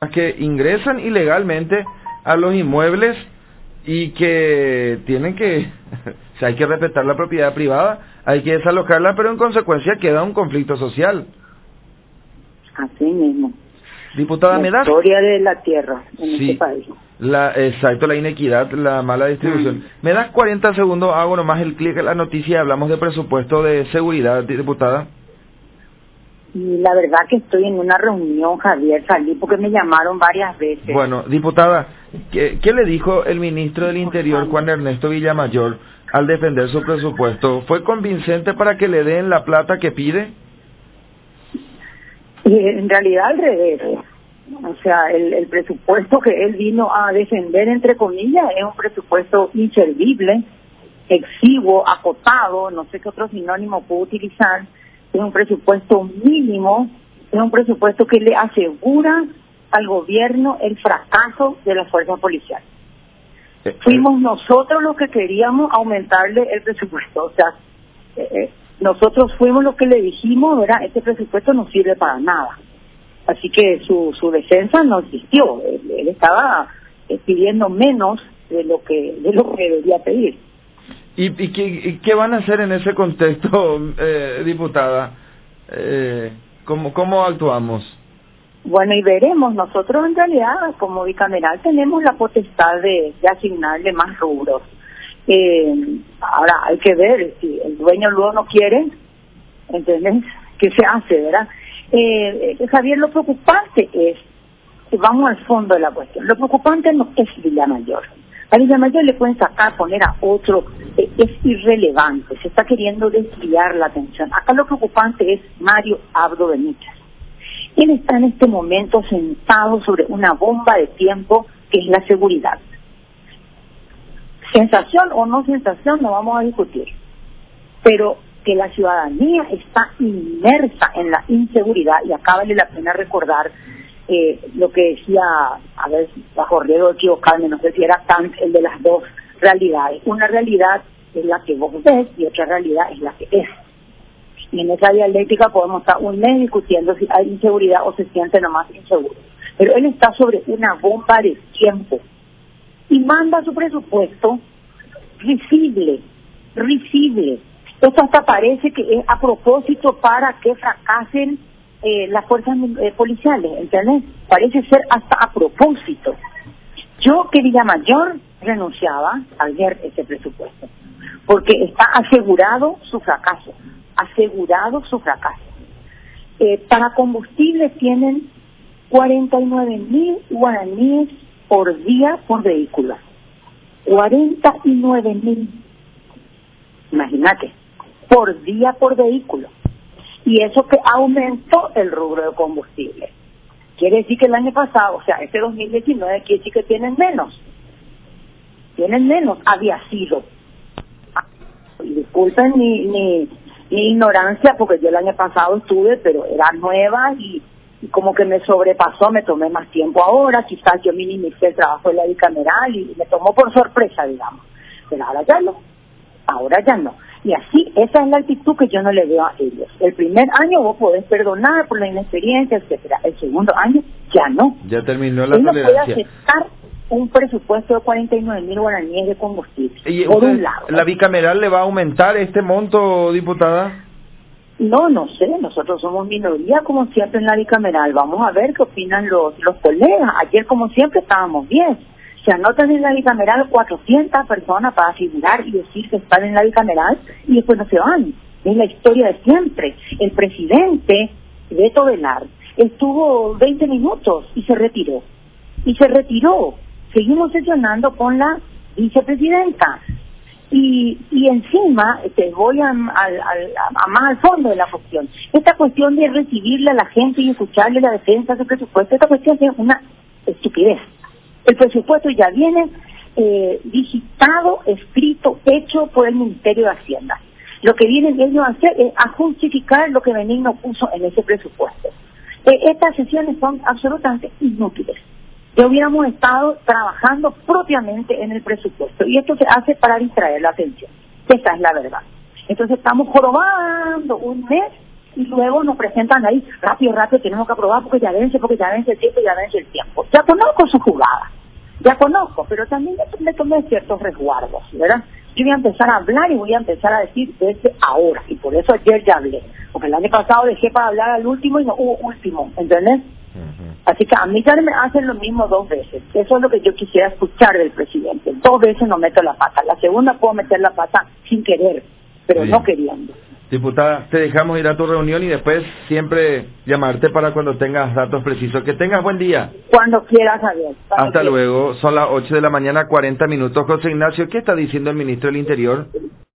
que ingresan ilegalmente a los inmuebles y que tienen que, o sea, hay que respetar la propiedad privada, hay que desalojarla, pero en consecuencia queda un conflicto social. Así mismo. Diputada, la historia de la tierra en este país. Exacto, la inequidad, la mala distribución. ¿Me das 40 segundos? Hago nomás el clic en la noticia y hablamos de presupuesto de seguridad, diputada. Y la verdad que estoy en una reunión, Javier, salí porque me llamaron varias veces. Bueno, diputada, ¿qué le dijo el ministro del Interior, Juan Ernesto Villamayor, al defender su presupuesto? ¿Fue convincente para que le den la plata que pide? Y en realidad al revés. O sea, el presupuesto que él vino a defender, entre comillas, es un presupuesto inservible, exiguo, acotado, no sé qué otro sinónimo puedo utilizar. Es un presupuesto mínimo, es un presupuesto que le asegura al gobierno el fracaso de las fuerzas policiales. Fuimos nosotros los que queríamos aumentarle el presupuesto, o sea, nosotros fuimos los que le dijimos, ¿verdad? Este presupuesto no sirve para nada. Así que su defensa no existió, él estaba pidiendo menos de lo que debería pedir. ¿Y qué van a hacer en ese contexto, diputada? ¿Cómo actuamos? Bueno, y veremos. Nosotros en realidad, como bicameral, tenemos la potestad de asignarle más rubros. Ahora hay que ver si el dueño luego no quiere, ¿entendés? ¿Qué se hace, verdad? Javier, lo preocupante es, vamos al fondo de la cuestión, lo preocupante no es Villamayor. A Villamayor le pueden sacar, poner a otro, es irrelevante, se está queriendo desviar la atención. Acá lo preocupante es Mario Abdo Benítez. Él está en este momento sentado sobre una bomba de tiempo que es la seguridad. Sensación o no sensación, no vamos a discutir. Pero que la ciudadanía está inmersa en la inseguridad, y acá vale la pena recordar lo que decía, a ver, bajo riesgo de equivocarme, no sé si era Kant, el de las dos realidades. Una realidad es la que vos ves y otra realidad es la que es. Y en esa dialéctica podemos estar un mes discutiendo si hay inseguridad o se siente nomás inseguro. Pero él está sobre una bomba de tiempo y manda su presupuesto risible. Esto hasta parece que es a propósito para que fracasen las fuerzas policiales, ¿entendés? Parece ser hasta a propósito. Yo que Villamayor renunciaba al ver ese presupuesto, porque está asegurado su fracaso. Para combustible tienen 49.000 guaraníes por día por vehículo. 49.000. Imagínate, por día por vehículo. Y eso que aumentó el rubro de combustible. Quiere decir que el año pasado, o sea, este 2019, quiere decir que tienen menos. Había sido. Y disculpen mi ignorancia, porque yo el año pasado estuve, pero era nueva y como que me sobrepasó, me tomé más tiempo ahora, quizás yo minimicé el trabajo de la bicameral y me tomó por sorpresa, digamos. Pero ahora ya no. Y así, esa es la actitud que yo no le veo a ellos. El primer año vos podés perdonar por la inexperiencia, etcétera. El segundo año, ya no. Ya terminó la tolerancia. Él no puede tolerancia. aceptar un presupuesto de 49.000 guaraníes de combustible. ¿Y por un lado. la bicameral le va a aumentar este monto, diputada? No sé, nosotros somos minoría como siempre en la bicameral. Vamos a ver qué opinan los colegas. Ayer como siempre estábamos bien. Se anotan en la bicameral 400 personas para figurar y decir que están en la bicameral y después no se van. Es la historia de siempre. El presidente Beto Velar estuvo 20 minutos y se retiró. Seguimos sesionando con la vicepresidenta. Y encima, voy a más al fondo de la cuestión. Esta cuestión de recibirle a la gente y escucharle la defensa de su presupuesto, esta cuestión es una estupidez. El presupuesto ya viene digitado, escrito, hecho por el Ministerio de Hacienda. Lo que vienen ellos a hacer es a justificar lo que Benigno puso en ese presupuesto. Estas sesiones son absolutamente inútiles. Ya hubiéramos estado trabajando propiamente en el presupuesto y esto se hace para distraer la atención. Esa es la verdad. Entonces estamos jorobando un mes y luego nos presentan ahí, rápido, tenemos que aprobar porque ya vence el tiempo. Ya conozco su jugada, ya conozco, pero también me tomé ciertos resguardos, ¿verdad? Yo voy a empezar a hablar y voy a empezar a decir desde ahora, y por eso ayer ya hablé, porque el año pasado dejé para hablar al último y no hubo último, ¿entendés? Así que a mí ya me hacen lo mismo 2 veces. Eso es lo que yo quisiera escuchar del presidente. 2 veces no meto la pata. La segunda puedo meter la pata sin querer, pero no queriendo. Diputada, te dejamos ir a tu reunión y después siempre llamarte para cuando tengas datos precisos. Que tengas buen día. Cuando quieras, Javier. Hasta luego. Son las 8 de la mañana, 40 minutos. José Ignacio, ¿qué está diciendo el ministro del Interior?